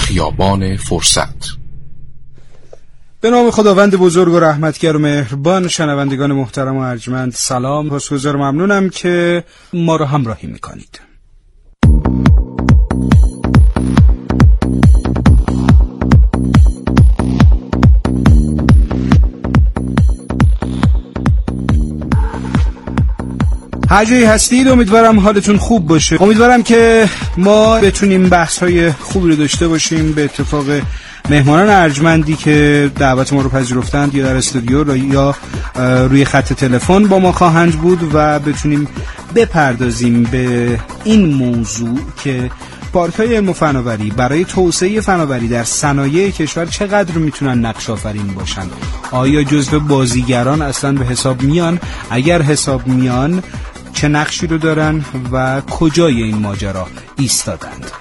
خیابان فرصت. به نام خداوند بزرگ و رحمتگر و مهربان. شنوندگان محترم و ارجمند سلام. بسیار ممنونم که ما رو همراهی میکنید. هر جایی هستید امیدوارم حالتون خوب باشه. امیدوارم که ما بتونیم بحث‌های خوبی رو داشته باشیم به اتفاق مهمانان ارجمندی که دعوت ما رو پذیرفتند یا در استودیو یا روی خط تلفن با ما خواهند بود و بتونیم بپردازیم به این موضوع که پارک‌های علم و فناوری برای توسعه فناوری در صنایع کشور چقدر میتونن نقش آفرین باشن. آیا جزو بازیگران اصلا به حساب میان؟ اگر حساب میان چه نقشی رو دارن و کجای این ماجرا ایستادند؟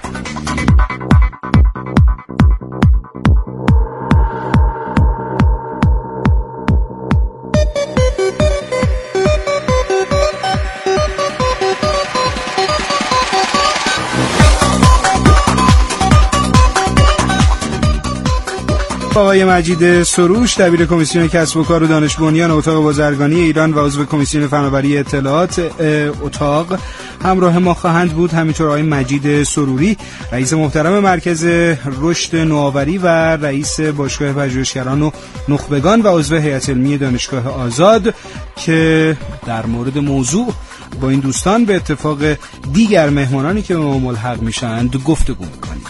آقای مجید سروش، دبیر کمیسیون کسب و کار و دانش بنیان اتاق بازرگانی ایران و عضو کمیسیون فناوری اطلاعات اتاق همراه ما خواهند بود. همینطور آقای مجید سروری، رئیس محترم مرکز رشد نوآوری و رئیس باشگاه پژوهشگران و نخبگان و عضو هیئت علمی دانشگاه آزاد که در مورد موضوع با این دوستان به اتفاق دیگر مهمانانی که به ما ملحق میشند گفتگو می‌کنیم.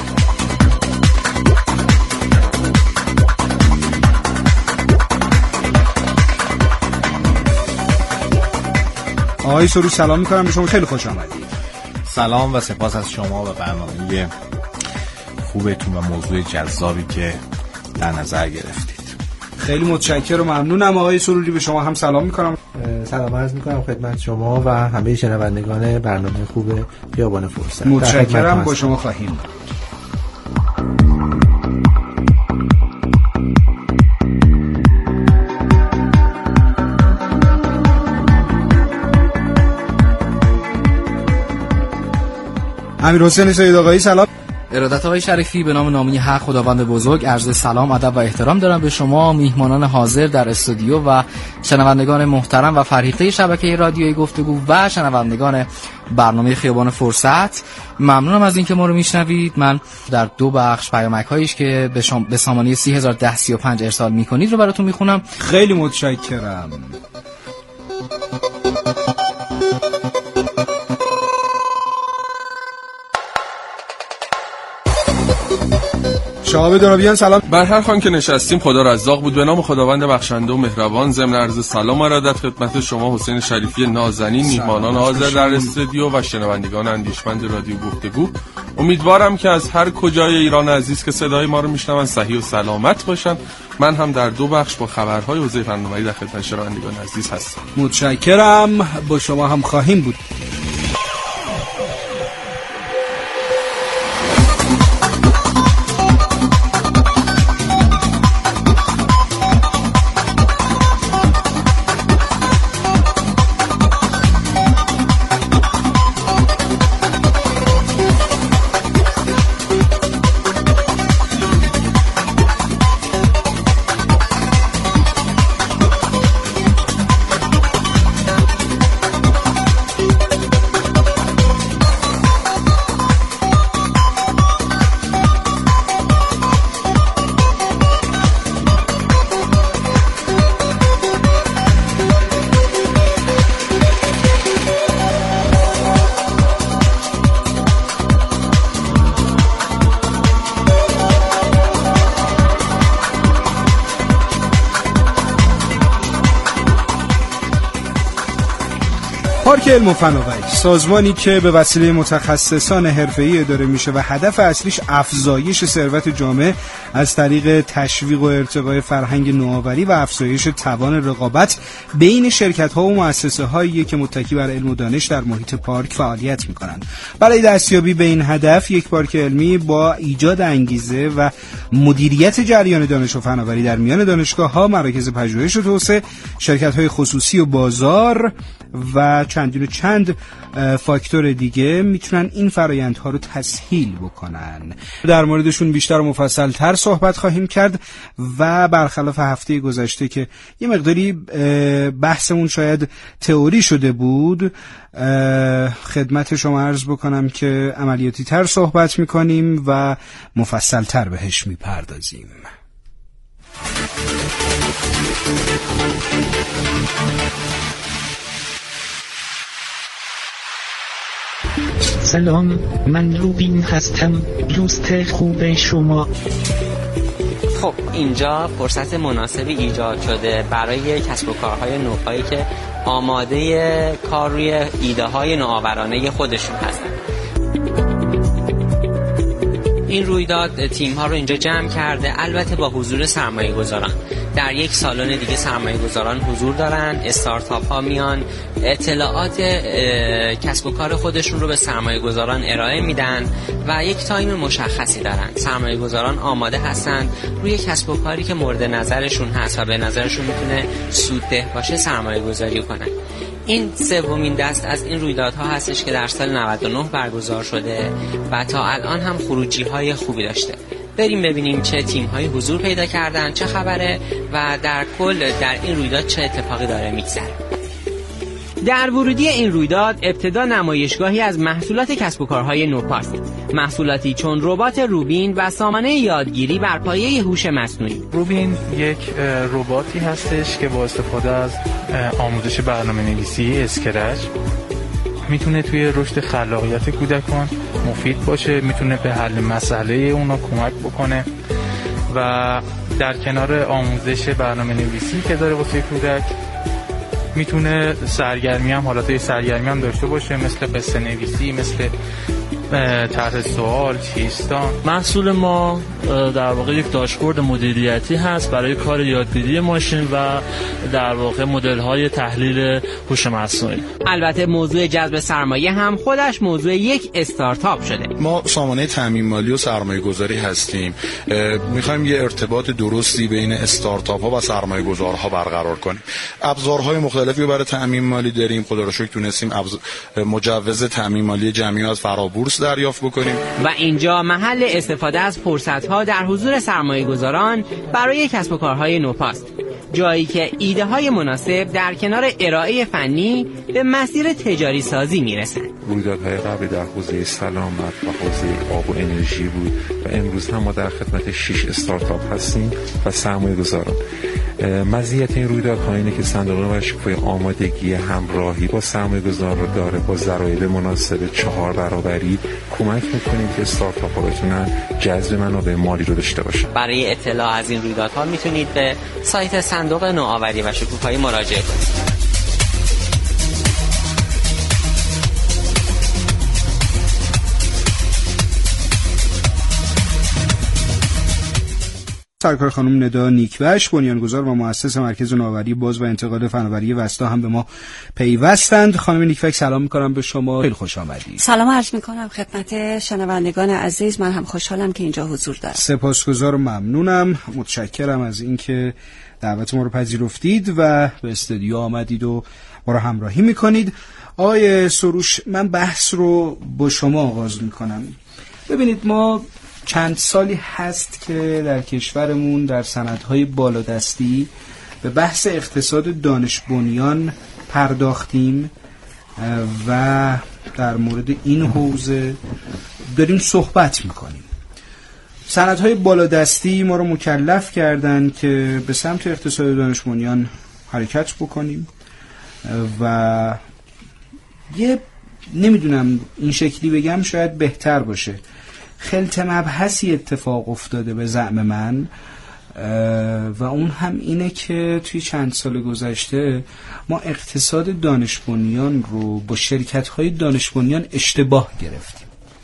آقای سروش سلام میکنم به شما، خیلی خوش آمدید. سلام و سپاس از شما و برنامه خوبتون و موضوع جذابی که در نظر گرفتید. خیلی متشکرم و ممنونم. آقای سروری به شما هم سلام میکنم. سلام عرض میکنم خدمت شما و همه شنوندگان برنامه خوب خیابان فرصت. متشکرم، با شما خواهیم. امیرحسین سید آقایی سلام. ارادت آقای شریفی، به نام نامی حق خداوند بزرگ عرض سلام، ادب و احترام دارم به شما میهمانان حاضر در استودیو و شنوندگان محترم و فرهیخته شبکه رادیویی گفتگو و شنوندگان برنامه خیابان فرصت. ممنونم از اینکه ما رو میشنوید. من در دو بخش پیامک‌هاییش که به سامانه 301035 ارسال میکنید رو براتون میخونم. خیلی متشکرم. شهاب درابیان سلام. بر هر خوان که نشستیم خدا رزاق بود. به نام خداوند بخشنده و مهربان ضمن عرض سلام و ارادت خدمت شما حسین شریفی نازنین، میهمانان حاضر در استودیو و شنوندگان اندیشمند رادیو گفتگو. امیدوارم که از هر کجای ایران عزیز که صدای ما رو میشنون صحیح و سلامت باشن. من هم در دو بخش با خبرهای حوزه فناوری در خدمت شنوندگان عزیز هستم. متشکرم، با شما هم خواهیم بود. پارک علم و فناوری، سازمانی که به وسیله متخصصان حرفه‌ای اداره میشه و هدف اصلیش افزایش ثروت جامعه از طریق تشویق و ارتقای فرهنگ نوآوری و افزایش توان رقابت بین شرکت‌ها و مؤسسه‌هایی که متکی بر علم و دانش در محیط پارک فعالیت می‌کنند. برای دستیابی به این هدف یک پارک علمی با ایجاد انگیزه و مدیریت جریان دانش و فناوری در میان دانشگاه‌ها، مراکز پژوهش و توسعه، شرکت‌های خصوصی و بازار و چند فاکتور دیگه میتونن این فرایندها رو تسهیل بکنن. در موردشون بیشتر و مفصل تر صحبت خواهیم کرد و برخلاف هفته گذشته که یه مقداری بحثمون شاید تئوری شده بود، خدمت شما عرض بکنم که عملیاتی تر صحبت میکنیم و مفصل تر بهش میپردازیم. سلام، من روبین هستم. دوست خوب شما. خب اینجا فرصت مناسبی ایجاد شده برای کسب و کارهای نوپایی که آماده کار روی ایده های نوآورانه خودشون هستن. این رویداد تیم ها رو اینجا جمع کرده، البته با حضور سرمایه گذاران. در یک سالن دیگه سرمایه گذاران حضور دارن، استارتاپ ها میان اطلاعات کسب و کار خودشون رو به سرمایه گذاران ارائه میدن و یک تایم مشخصی دارن. سرمایه گذاران آماده هستن روی کسب و کاری که مورد نظرشون هست و به نظرشون میتونه سودده باشه سرمایه گذاری کنن. این سومین دست از این رویدادها هستش که در سال 99 برگزار شده و تا الان هم خروجی های خوبی داشته. بریم ببینیم چه تیم هایی حضور پیدا کردن، چه خبره و در کل در این رویداد چه اتفاقی داره میگذره. در ورودی این رویداد ابتدا نمایشگاهی از محصولات کسب و کارهای نوپاست. محصولاتی چون ربات روبین و سامانه یادگیری بر پایه هوش مصنوعی. روبین یک رباتی هستش که با استفاده از آموزش برنامه‌نویسی اسکرچ میتونه توی رشد خلاقیت کودکان مفید باشه، میتونه به حل مسئله اونا کمک بکنه و در کنار آموزش برنامه‌نویسی که داره واسه کودک میتونه سرگرمی هم حالات سرگرمی هم داشته باشه، مثل قصه نویسی، مثل طرح سوال، چیستان. محصول ما در واقع یک داشبورد مدیریتی هست برای کار یادگیری ماشین و در واقع مدل‌های تحلیل هوش مصنوعی. البته موضوع جذب سرمایه هم خودش موضوع یک استارتاپ شده. ما سامانه تامین مالی و سرمایه گذاری هستیم. میخوایم یه ارتباط درستی بین استارتاپ ها و سرمایه گذارها برقرار کنیم. ابزارهای مختلفی برای تامین مالی داریم. خدا رو شکر تونستیم مجوز تامین مالی جمعی از فرابورس دریافت بکنیم و اینجا محل استفاده از فرصت‌ها در حضور سرمایه‌گذاران برای کسب و کارهای نوپاست، جایی که ایده‌های مناسب در کنار ارائه فنی به مسیر تجاری سازی میرسند. رویدادهای قبلی در حوزه سلامت و حوزه آب و انرژی بود و امروز هم ما در خدمت 6 استارتاپ هستیم و سرمایه‌گذاران. مزیت این رویدادها اینه که صندوق نوآوری شکوفایی آمادگی همراهی با سرمایه‌گذاران رو داره، با ضرایب مناسب 4 برابری کمک می‌کنیم که استارتاپ‌ها بتونن جذب منابع مالی رو داشته باشن. برای اطلاع از این رویدادها میتونید به سایت صندوق نوآوری و شکوفایی مراجعه کنید. سرکار خانم ندا نیکبخش، بنیانگذار و مؤسس مرکز نوآوری باز و انتقال فناوری وستا هم به ما پیوستند. خانم نیکبخش سلام می‌کنم به شما، خیلی خوش آمدید. سلام عرض می‌کنم خدمت شنوندگان عزیز، من هم خوشحالم که اینجا حضور دارم. سپاسگزار و ممنونم، متشکرم از اینکه دعوت ما رو پذیرفتید و به استودیو آمدید و ما رو همراهی می‌کنید. آقای سروش، من بحث رو با شما آغاز می‌کنم. ببینید، ما چند سالی هست که در کشورمون در سندهای بالادستی به بحث اقتصاد دانش بنیان پرداختیم و در مورد این حوزه داریم صحبت میکنیم. سندهای بالادستی ما رو مکلف کردن که به سمت اقتصاد دانش بنیان حرکت بکنیم و نمیدونم این شکلی بگم شاید بهتر باشه، خلط مبحثی اتفاق افتاده به زعم من و اون هم اینه که توی چند سال گذشته ما اقتصاد دانش بنیان رو با شرکت‌های دانش بنیان اشتباه گرفتیم.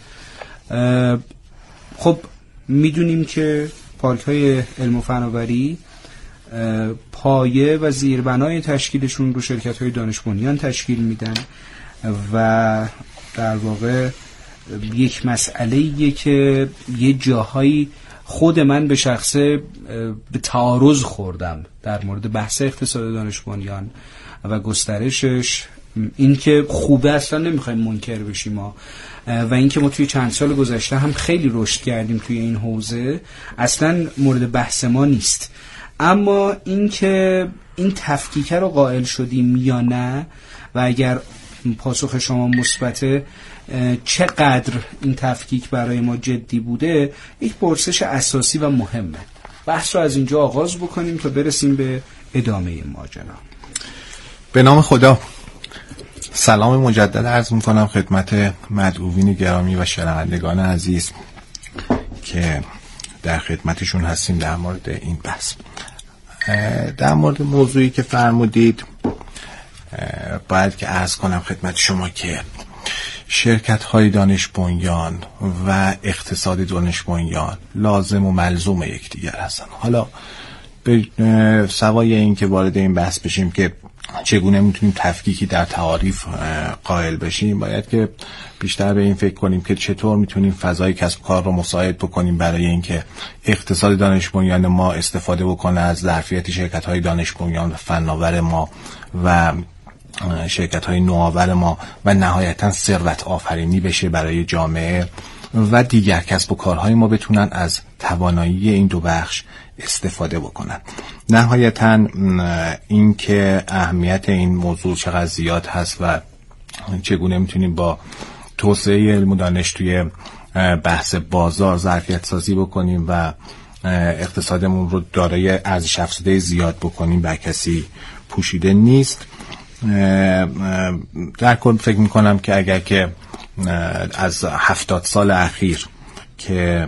خب میدونیم که پارک‌های علم و فناوری پایه و زیربنای تشکیلشون رو شرکت‌های دانش بنیان تشکیل میدن و در واقع یک مسئله‌ایه که یه جاهایی خود من به شخصه به تعارض خوردم در مورد بحث اقتصاد دانش بنیان و گسترشش این که خوبه اصلا نمیخوایم منکر بشیم ما، و اینکه ما توی چند سال گذشته هم خیلی رشد کردیم توی این حوزه اصلا مورد بحث ما نیست. اما اینکه این تفکیک رو قائل شدیم یا نه، و اگر پاسخ شما مثبته چقدر این تفکیک برای ما جدی بوده، یک پرسش اساسی و مهمه. بحث رو از اینجا آغاز بکنیم تا برسیم به ادامه ماجرا. به نام خدا. سلام مجدد عرض میکنم خدمت مدعوین گرامی و شنوندگان عزیز که در خدمتشون هستیم در مورد این بحث. در مورد موضوعی که فرمودید باید که عرض کنم خدمت شما که شرکت‌های دانش بنیان و اقتصاد دانش بنیان لازم و ملزوم یکدیگر هستن. حالا به سوای این که وارد این بحث بشیم که چگونه میتونیم تفکیکی در تعاریف قائل بشیم، باید که بیشتر به این فکر کنیم که چطور میتونیم فضای کسب کار رو مساعد بکنیم برای اینکه اقتصاد دانش بنیان ما استفاده بکنه از ظرفیت شرکت‌های دانش بنیان و فناور ما و شرکت‌های نوآور ما و نهایتاً ثروت آفرینی بشه برای جامعه و دیگر کسب و کارهای ما بتونن از توانایی این دو بخش استفاده بکنن. نهایتاً این که اهمیت این موضوع چقدر زیاد هست و چگونه میتونیم با توسعه علم و دانش توی بحث بازار ظرفیت سازی بکنیم و اقتصادمون رو دارای ارزش افزوده زیاد بکنیم بر کسی پوشیده نیست. در کل فکر میکنم که اگر که از 70 سال اخیر که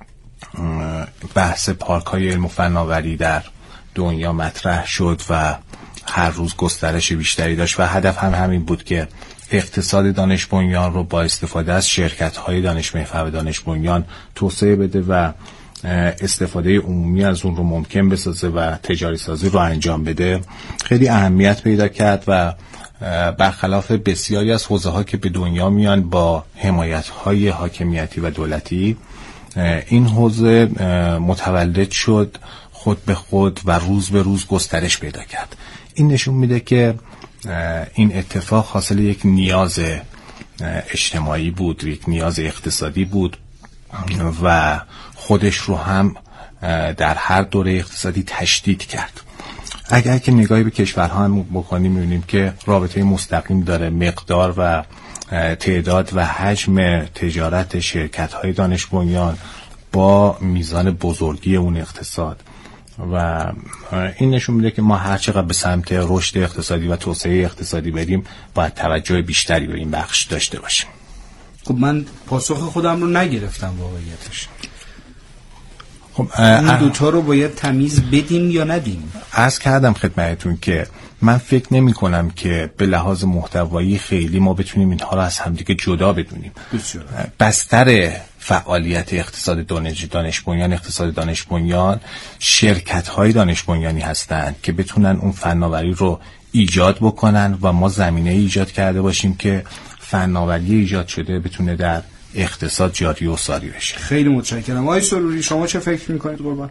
بحث پارک های علم و فناوری در دنیا مطرح شد و هر روز گسترش بیشتری داشت و هدف هم همین بود که اقتصاد دانش بنیان رو با استفاده از شرکت های دانش محور و دانش بنیان توسعه بده و استفاده عمومی از اون رو ممکن بسازه و تجاری سازی رو انجام بده، خیلی اهمیت پیدا کرد و برخلاف بسیاری از حوزه ها که به دنیا میان با حمایت های حاکمیتی و دولتی، این حوزه متولد شد خود به خود و روز به روز گسترش پیدا کرد. این نشون میده که این اتفاق حاصل یک نیاز اجتماعی بود، یک نیاز اقتصادی بود و خودش رو هم در هر دوره اقتصادی تشدید کرد. اگر که نگاهی به کشورها هم بکنیم می‌بینیم که رابطه مستقیم داره مقدار و تعداد و حجم تجارت شرکت‌های دانش بنیان با میزان بزرگی اون اقتصاد و این نشون میده که ما هر چقدر به سمت رشد اقتصادی و توسعه اقتصادی بریم باید توجه بیشتری به این بخش داشته باشیم. خب من پاسخ خودم رو نگرفتم واقعیتش. خب این دوتا رو باید تمیز بدیم یا ندیم؟ عرض کردم خدمتتون که من فکر نمی کنم که به لحاظ محتوایی خیلی ما بتونیم اینها رو از همدیگه جدا بدونیم. بستر فعالیت اقتصاد دانش بنیان، اقتصاد دانش بنیان شرکت‌های دانش بنیانی هستند که بتونن اون فناوری رو ایجاد بکنن و ما زمینه ایجاد کرده باشیم که فناوری ایجاد شده بتونه در اقتصاد جاری و ساری بشه. خیلی متشکرم. آقای سروری شما چه فکر میکنید قربان؟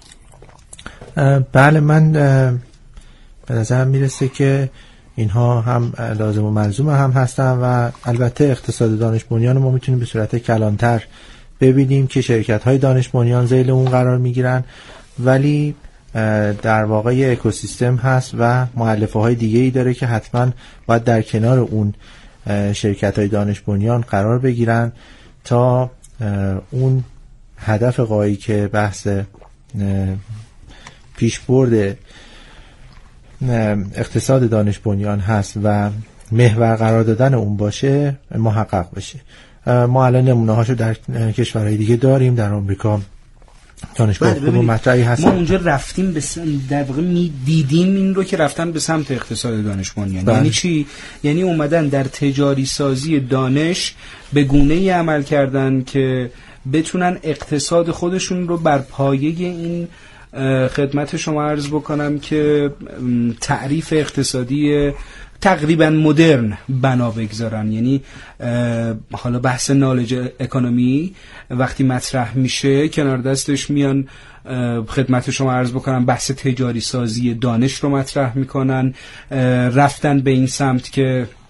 بله من به نظرم میرسه که اینها هم لازم و ملزوم هم هستن و البته اقتصاد دانش بنیان ما میتونیم به صورت کلانتر ببینیم که شرکت های دانش بنیان ذیل اون قرار میگیرن، ولی در واقع یه اکوسیستم هست و مؤلفه های دیگه ای داره که حتما باید در کنار اون شرکت های دانش بنیان قرار بگیرن تا اون هدف غایی که بحث پیشبرد اقتصاد دانش بنیان هست و محور قرار دادن اون باشه محقق بشه. ما الان نمونه هاشو در کشورهای دیگه داریم. در آمریکا دانشگاه خوب و مطرحی هست. ما اونجا رفتیم در واقع دیدیم این رو که رفتن به سمت اقتصاد دانش بنیان. یعنی چی؟ یعنی اومدن در تجاری سازی دانش به گونه‌ای عمل کردن که بتونن اقتصاد خودشون رو بر پایه این خدمت شما عرض بکنم که تعریف اقتصادی تقریبا مدرن بنا بگذارن. یعنی حالا بحث نالج اکونومی وقتی مطرح میشه کنار دستش میان خدمت شما عرض بکنم بحث تجاری سازی دانش رو مطرح میکنن. رفتن به این سمت که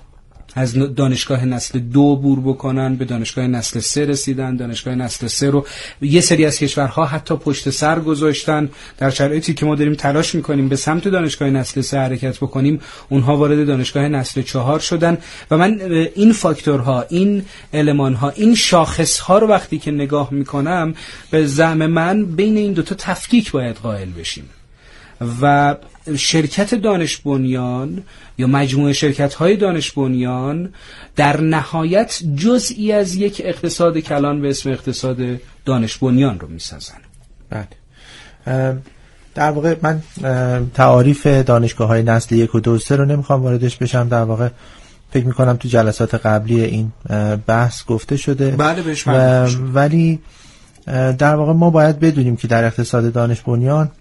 از دانشگاه نسل 2 عبور بکنن، به دانشگاه نسل 3 رسیدن. دانشگاه نسل 3 رو یه سری از کشورها حتی پشت سر گذاشتن. در شرایطی که ما داریم تلاش میکنیم به سمت دانشگاه نسل 3 حرکت بکنیم، اونها وارد دانشگاه نسل 4 شدن. و من این فاکتورها، این المانها، این شاخصها رو وقتی که نگاه میکنم، به زعم من بین این دوتا تفکیک باید قائل بشیم و شرکت دانش بنیان یا مجموعه شرکت‌های دانش بنیان در نهایت جزئی از یک اقتصاد کلان به اسم اقتصاد دانش بنیان رو می‌سازن. بله. در واقع من تعاریف دانشگاه‌های نسل 1 و 2 و 3 رو نمیخوام واردش بشم. در واقع فکر می‌کنم تو جلسات قبلی این بحث گفته شده. بله بهش ولی در واقع ما باید بدونیم که در اقتصاد دانش بنیان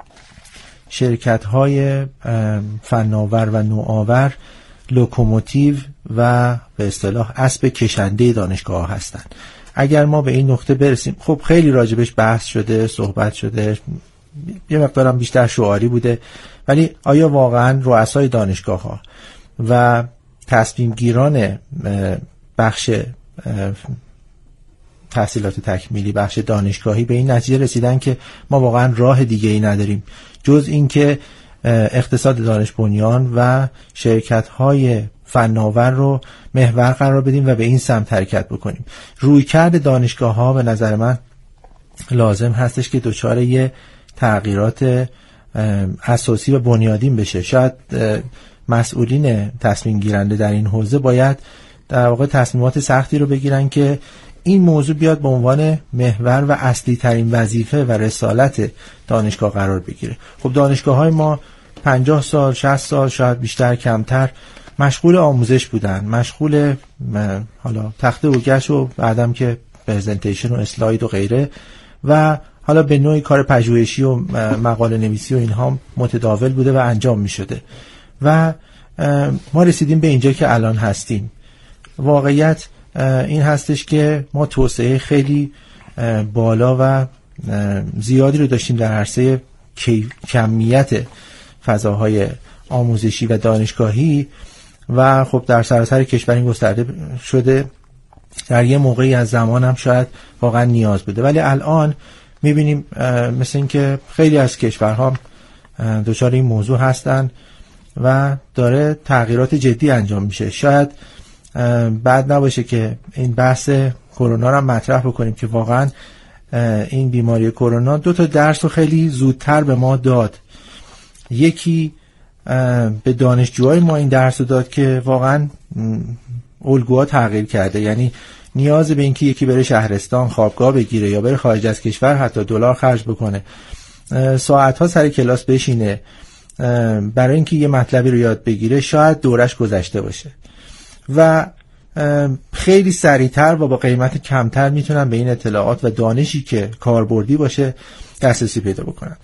شرکت‌های فناور و نوآور لوکوموتیو و به اصطلاح اسب کشنده دانشگاه هستند. اگر ما به این نقطه برسیم، خب خیلی راجبش بحث شده، صحبت شده، یه مقدارم بیشتر شعاری بوده، ولی آیا واقعا رؤسای دانشگاه‌ها و تصمیم گیران بخش تحصیلات تکمیلی، بخش دانشگاهی به این نتیجه رسیدن که ما واقعا راه دیگه ای نداریم جز این که اقتصاد دانش بنیان و شرکت‌های فناور رو محور قرار بدیم و به این سمت حرکت بکنیم؟ رویکرد دانشگاه‌ها به نظر من لازم هستش که دچار یه تغییرات اساسی و بنیادین بشه. شاید مسئولین تصمیم گیرنده در این حوزه باید در واقع تصمیمات سختی رو بگیرن که این موضوع بیاد به عنوان محور و اصلی ترین وظیفه و رسالت دانشگاه قرار بگیره. خب دانشگاه‌های ما 50 سال 60 سال شاید بیشتر کمتر مشغول آموزش بودن، مشغول حالا تخته و گچ و بعدم که پرزنتیشن و اسلاید و غیره، و حالا به نوعی کار پژوهشی و مقاله نویسی و اینها متداول بوده و انجام می شده و ما رسیدیم به اینجا که الان هستیم. واقعیت این هستش که ما توسعه خیلی بالا و زیادی رو داشتیم در عرصه کمیت فضاهای آموزشی و دانشگاهی و خب در سراسر کشور این گسترده شده. در یه موقعی از زمان هم شاید واقعا نیاز بوده، ولی الان میبینیم مثل این که خیلی از کشورها دچار این موضوع هستن و داره تغییرات جدی انجام میشه. شاید بعد نباشه که این بحث کرونا رو مطرح بکنیم که واقعا این بیماری کرونا 2 تا درس رو خیلی زودتر به ما داد. یکی به دانشجوهای ما این درس رو داد که واقعا الگوها تغییر کرده، یعنی نیاز به اینکه یکی بره شهرستان خوابگاه بگیره یا بره خارج از کشور حتی دلار خرج بکنه، ساعتها سر کلاس بشینه برای اینکه یه مطلبی رو یاد بگیره، شاید دورش گذشته باشه و خیلی سریعتر و با قیمت کمتر میتونن به این اطلاعات و دانشی که کاربردی باشه دسترسی پیدا بکنن.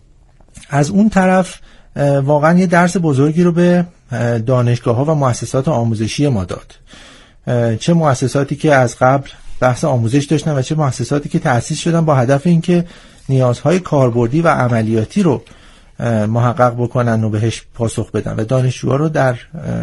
از اون طرف واقعا یه درس بزرگی رو به دانشگاه‌ها و مؤسسات آموزشی ما داد، چه مؤسساتی که از قبل بحث آموزش داشتن و چه مؤسساتی که تأسیس شدن با هدف اینکه نیازهای کاربردی و عملیاتی رو محقق بکنن و بهش پاسخ بدن و دانشجوها رو در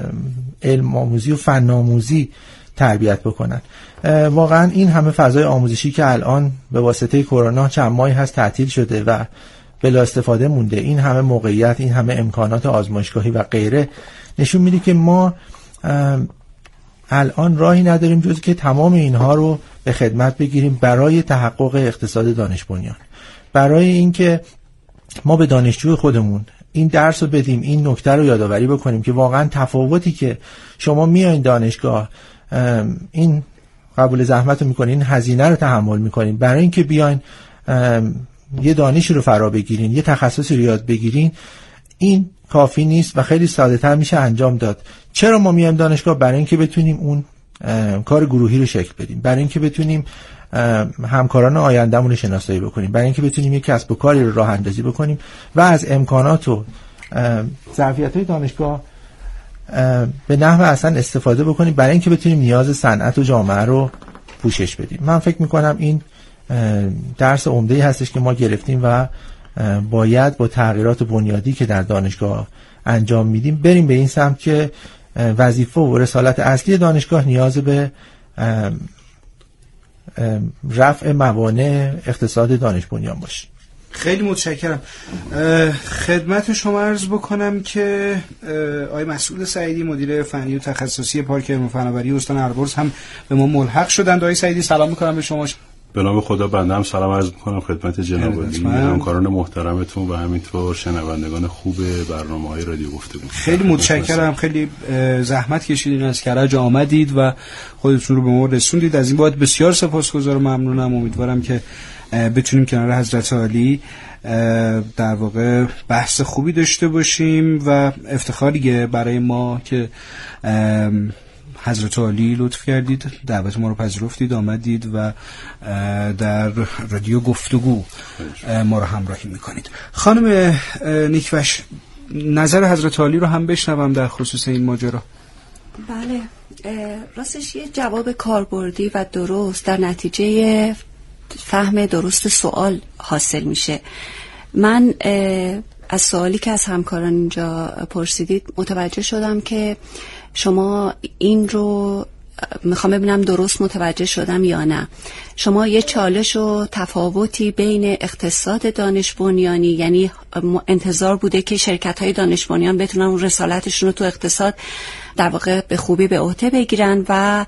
علم آموزی و فن آموزی تربیت بکنن. واقعا این همه فضای آموزشی که الان به واسطه کرونا چند ماهی هست تعطیل شده و بلا استفاده مونده، این همه موقعیت، این همه امکانات آزمایشگاهی و غیره نشون میده که ما الان راهی نداریم جز که تمام اینها رو به خدمت بگیریم برای تحقق اقتصاد دانش بنیان، برای اینکه ما به دانشجوی خودمون این درس رو بدیم، این نکته رو یادآوری بکنیم که واقعا تفاوتی که شما میایین دانشگاه این قبول زحمت رو میکنین، این هزینه رو تحمل میکنین برای اینکه بیاین یه دانشی رو فرا بگیرین، یه تخصصی رو یاد بگیرین، این کافی نیست و خیلی ساده تر میشه انجام داد. چرا ما میایم دانشگاه؟ برای اینکه بتونیم اون کار گروهی رو شکل بدیم، برای اینکه بتونیم همکاران آیندهمون رو شناسایی بکنیم، برای اینکه بتونیم یک کسب و کاری رو راه اندازی بکنیم و از امکانات و ظرفیت‌های دانشگاه به نحو اصلا استفاده بکنیم برای اینکه بتونیم نیاز صنعت و جامعه رو پوشش بدیم. من فکر می‌کنم این درس عمده‌ای هستش که ما گرفتیم و باید با تغییرات بنیادی که در دانشگاه انجام میدیم بریم به این سمت که وظیفه و رسالت اصلی دانشگاه نیاز به رفع موانع اقتصاد دانش بنیان باشه. خیلی متشکرم. خدمت شما عرض بکنم که آقای مسعود سعیدی مدیر فنی و تخصصی پارک علم و فناوری استان البرز هم به ما ملحق شدند. آقای سعیدی سلام میکنم به شما. به نام خدا بنده هم سلام عرض میکنم خدمت جناب عالی، همکاران محترمتون و همینطور شنوندگان خوب برنامه‌های رادیو گفتگو. خیلی متشکرم، خیلی زحمت کشیدین، از کرج آمدید و خودتون رو به ما رسوندید. از این بابت بسیار سپاسگزارم، ممنونم. امیدوارم که بتونیم کنار حضرت عالی در واقع بحث خوبی داشته باشیم و افتخاریه برای ما که حضرت عالی لطف کردید، دعوت ما رو پذیرفتید، آمدید و در رادیو گفتگو ما رو همراهی میکنید. خانم نیکوش، نظر حضرت عالی رو هم بشنوم در خصوص این ماجرا. بله، راستش یه جواب کاربردی و درست در نتیجه فهم درست سوال حاصل میشه. من از سوالی که از همکاران اینجا پرسیدید متوجه شدم که شما این رو میخوام ببینم درست متوجه شدم یا نه. شما یه چالش و تفاوتی بین اقتصاد دانش بنیانی، یعنی انتظار بوده که شرکت‌های دانش بنیان بتونن اون رسالتشون رو تو اقتصاد در واقع به خوبی به عهده بگیرن و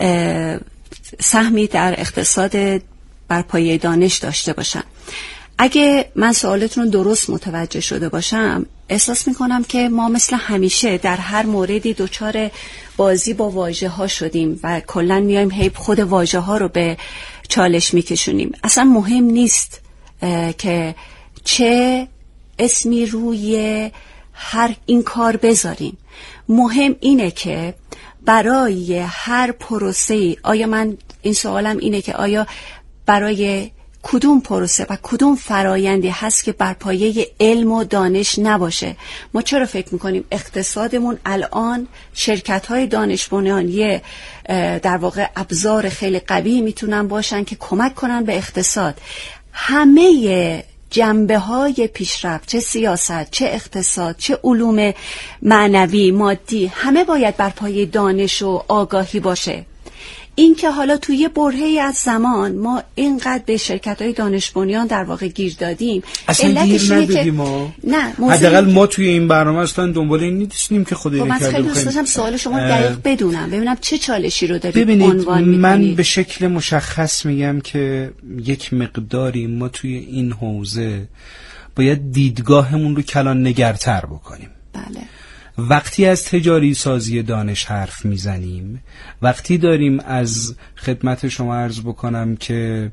سهمی در اقتصاد بر پایه دانش داشته باشن. اگه من سوالتون رو درست متوجه شده باشم، احساس میکنم که ما مثل همیشه در هر موردی دچار بازی با واژه ها شدیم و کلن میایم هی خود واژه ها رو به چالش میکشونیم. اصلا مهم نیست که چه اسمی روی هر این کار بذاریم. مهم اینه که برای هر پروسه‌ای، آیا من این سوالم اینه که آیا برای کدوم پروسه و کدوم فرایندی هست که بر پایه علم و دانش نباشه؟ ما چرا فکر میکنیم اقتصادمون الان شرکت‌های دانش بنیانی در واقع ابزار خیلی قوی میتونن باشن که کمک کنن به اقتصاد؟ همه جنبه‌های پیشرفت، چه سیاست، چه اقتصاد، چه علوم معنوی، مادی، همه باید بر پایه دانش و آگاهی باشه. این که حالا توی یه برهه‌ای از زمان ما اینقدر به شرکت‌های دانش بنیان در واقع گیر دادیم، اصلا گیر ندادیم ما. نه، حداقل ما توی این برنامه اصلا دنبال این نیستیم که خود این کرده. من خیلی دوست داشتم سوال شما دقیق بدونم، ببینم چه چالشی رو دارید عنوان می‌کنید. من به شکل مشخص میگم که یک مقداری ما توی این حوزه باید دیدگاهمون رو کلان نگرتر بکنیم. بله. وقتی از تجاری سازی دانش حرف میزنیم، وقتی داریم از خدمت شما عرض بکنم که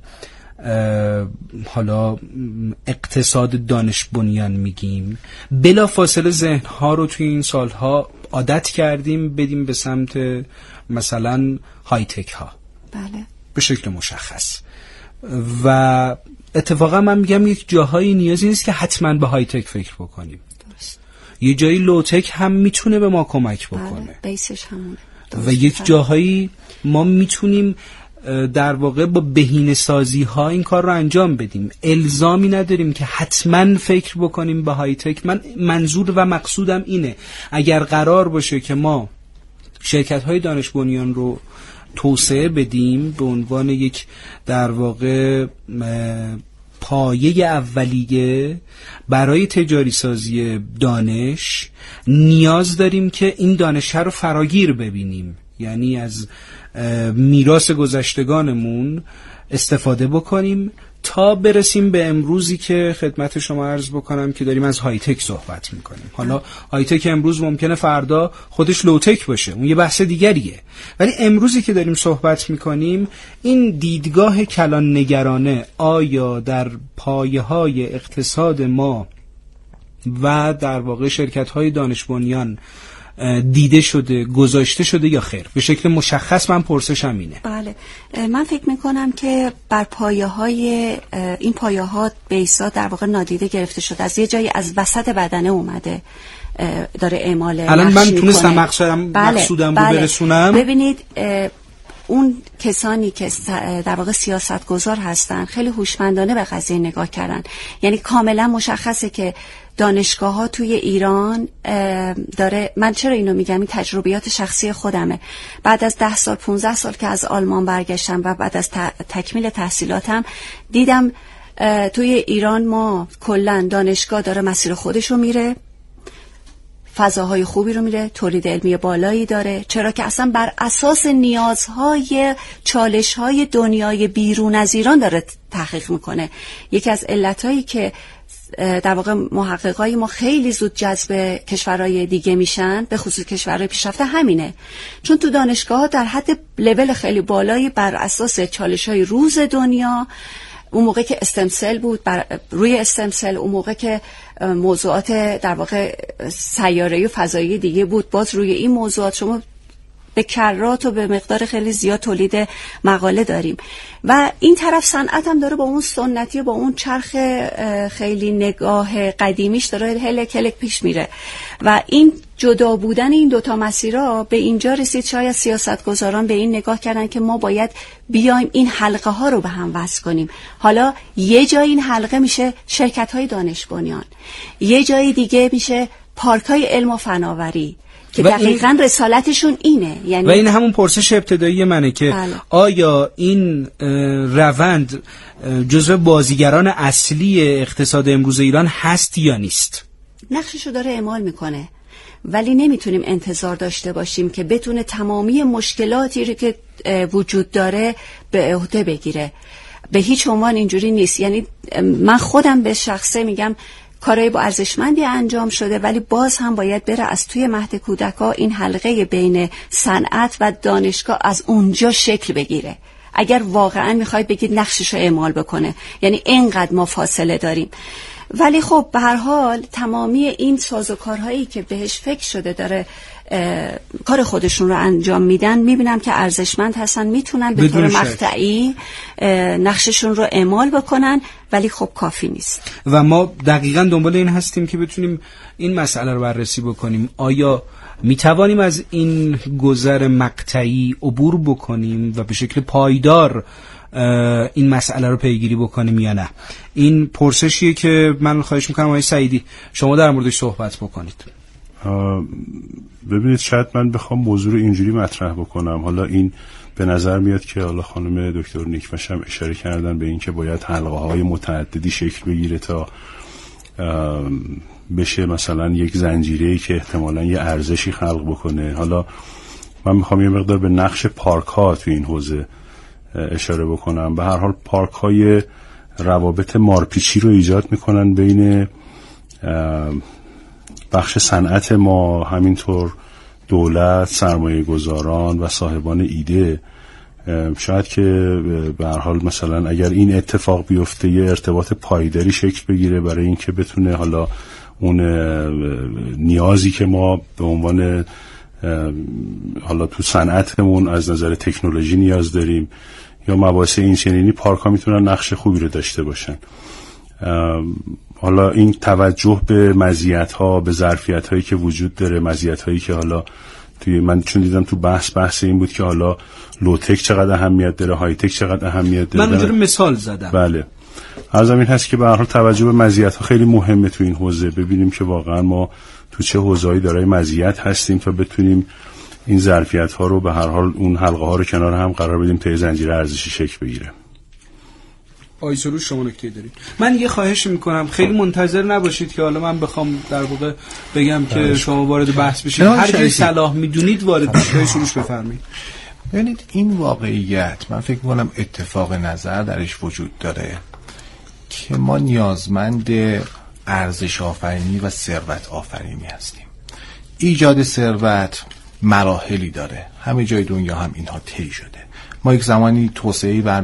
حالا اقتصاد دانش بنیان میگیم، بلا فاصله ذهنها رو توی این سالها عادت کردیم بدیم به سمت مثلا های تک ها. بله. به شکل مشخص. و اتفاقا من میگم یک جاهایی نیازی نیست که حتما به های تک فکر بکنیم. یه جایی لوتک هم میتونه به ما کمک بکنه. بیسش همونه. و یک جاهایی ما میتونیم در واقع با بهینه سازی ها این کار رو انجام بدیم. الزامی نداریم که حتما فکر بکنیم به های تک. من منظور و مقصودم اینه اگر قرار باشه که ما شرکت های دانش بنیان رو توسعه بدیم به عنوان یک در واقع پایه اولیه برای تجاری سازی دانش، نیاز داریم که این دانش رو فراگیر ببینیم، یعنی از میراث گذشتگانمون استفاده بکنیم تا برسیم به امروزی که خدمت شما عرض بکنم که داریم از های تک صحبت میکنیم. حالا های تک امروز ممکنه فردا خودش لو تک باشه، اون یه بحث دیگریه، ولی امروزی که داریم صحبت میکنیم این دیدگاه کلان نگرانه آیا در پایه های اقتصاد ما و در واقع شرکت های دانش بنیان دیده شده، گذاشته شده یا خیر؟ به شکل مشخص من پرسشم اینه. بله، من فکر میکنم که بر پایه‌های این پایه‌ها بیسا در واقع نادیده گرفته شده، از یه جایی از وسط بدنه اومده داره اعمال. الان من تونستم مقصودم رو برسونم. ببینید اون کسانی که در واقع سیاستگزار هستن خیلی هوشمندانه به قضیه نگاه کردن. یعنی کاملا مشخصه که دانشگاه ها توی ایران داره، من چرا اینو میگم، این تجربیات شخصی خودمه. بعد از 10 سال 15 سال که از آلمان برگشتم و بعد از تکمیل تحصیلاتم دیدم توی ایران ما کلا دانشگاه داره مسیر خودش رو میره، فضاهای خوبی رو میره، تولید علمی بالایی داره، چرا که اصلا بر اساس نیازهای چالش‌های دنیای بیرون از ایران داره تحقیق میکنه. یکی از علتایی که در واقع محققای ما خیلی زود جذب کشورهای دیگه میشن، به خصوص کشورهای پیشرفته، همینه. چون تو دانشگاه در حد لول خیلی بالایی بر اساس چالش‌های روز دنیا، اون موقع که استمسل بود، روی استمسل، اون موقع که موضوعات در واقع سیاره‌ای و فضایی دیگه بود، باز روی این موضوعات شما به کرات و به مقدار خیلی زیاد تولید مقاله داریم. و این طرف صنعت هم داره با اون سنتی و با اون چرخ خیلی نگاه قدیمیش داره هلک هلک پیش میره و این جدا بودن این دوتا مسیرها به اینجا رسید. شاید سیاستگزاران به این نگاه کردن که ما باید بیایم این حلقه ها رو به هم وصل کنیم. حالا یه جای این حلقه میشه شرکت های دانش بنیان، یه جای دیگه میشه پارک های علم و فناوری که دقیقاً رسالتشون اینه. یعنی و این همون پرسش ابتدایی منه که آیا این روند جزو بازیگران اصلی اقتصاد امروز ایران هست یا نیست؟ نقششو داره اعمال میکنه، ولی نمیتونیم انتظار داشته باشیم که بتونه تمامی مشکلاتی رو که وجود داره به عهده بگیره. به هیچ عنوان اینجوری نیست. یعنی من خودم به شخصه میگم کارهای با ارزشمندی انجام شده، ولی باز هم باید بره از توی مهد کودکا این حلقه بین صنعت و دانشگاه از اونجا شکل بگیره اگر واقعا میخواید بگید نقشش رو اعمال بکنه. یعنی اینقدر ما فاصله داریم. ولی خب به هر حال تمامی این سازوکارهایی که بهش فکر شده داره کار خودشون رو انجام میدن، میبینم که ارزشمند هستن، میتونن به طور مقطعی نقششون رو اعمال بکنن، ولی خب کافی نیست. و ما دقیقاً دنبال این هستیم که بتونیم این مسئله رو بررسی بکنیم. آیا میتوانیم از این گذر مقطعی عبور بکنیم و به شکل پایدار این مسئله رو پیگیری بکنیم یا نه؟ این پرسشیه که من خواهش میکنم آقای سعیدی شما در موردش صحبت بکنید. ببینید، شاید من بخوام موضوع رو اینجوری مطرح بکنم. حالا این به نظر میاد که حالا خانم دکتر نیکبخش هم اشاره کردن به این که باید حلقه های متعددی شکل بگیره تا بشه مثلا یک زنجیره‌ای که احتمالاً یه ارزشی خلق بکنه. حالا من میخوام یه مقدار به نقش پارک ها تو این حوزه اشاره بکنم. به هر حال پارک های روابط مارپیچی رو ایجاد میکنن بین بخش صنعت ما، همینطور دولت، سرمایه گذاران و صاحبان ایده. شاید که به هر حال مثلا اگر این اتفاق بیفته یه ارتباط پایداری شکل بگیره برای اینکه بتونه حالا اون نیازی که ما به عنوان حالا تو صنعتمون از نظر تکنولوژی نیاز داریم یا مباحث این چنینی، پارک ها میتونن نقش خوبی رو داشته باشن. حالا این توجه به مزیت ها، به ظرفیت هایی که وجود داره، مزیت هایی که حالا توی من چون دیدم تو بحث این بود که حالا لوتک چقدر اهمیت داره، های تک چقدر اهمیت داره. من اونجوری مثال زدم. بله، عرضم این هست که به هر حال توجه به مزیت ها خیلی مهمه تو این حوزه. ببینیم که واقعا ما تو چه حوزه‌ای دارای مزیت هستیم تا بتونیم این ظرفیت ها رو به هر حال اون حلقه ها رو کنار هم قرار بدیم تا زنجیره ارزشی شکل بگیره. آقای سروش شما نکته دارید؟ من یه خواهش میکنم، خیلی منتظر نباشید که حالا من بخوام در واقع بگم که شما وارد بحث بشید. هر جای صلاح میدونید وارد بشید. آقای سروش بفرمایید. ببینید، این واقعیت من فکر میکنم اتفاق نظر درش وجود داره که ما نیازمند ارزش آفرینی و ثروت آفرینی هستیم. ایجاد ثروت مراحلی داره، همه جای دنیا هم اینها طی شده. ما یک زمانی توسعه بر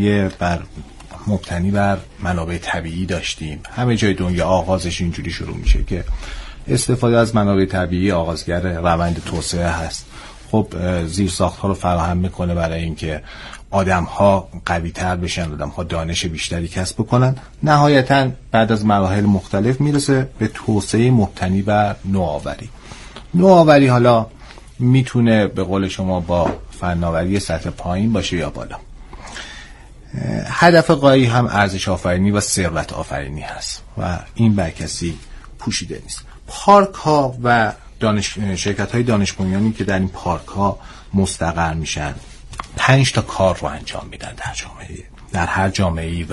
مبتنی بر منابع طبیعی داشتیم. همه جای دنیا آغازش اینجوری شروع میشه که استفاده از منابع طبیعی آغازگر روند توسعه هست. خب زیرساخت‌ها رو فراهم میکنه برای اینکه آدم‌ها قوی‌تر بشن، آدم‌ها دانش بیشتری کسب بکنن. نهایتاً بعد از مراحل مختلف میرسه به توسعه مبتنی بر نوآوری. حالا میتونه به قول شما با فناوری سطح پایین باشه یا بالا. هدف قایی هم ارزش آفرینی و ثروت آفرینی هست و این بر کسی پوشیده نیست. پارک ها و شرکت های دانش بنیانی که در این پارک ها مستقر میشن 5 تا کار رو انجام میدن در جامعه، در هر جامعه‌ای و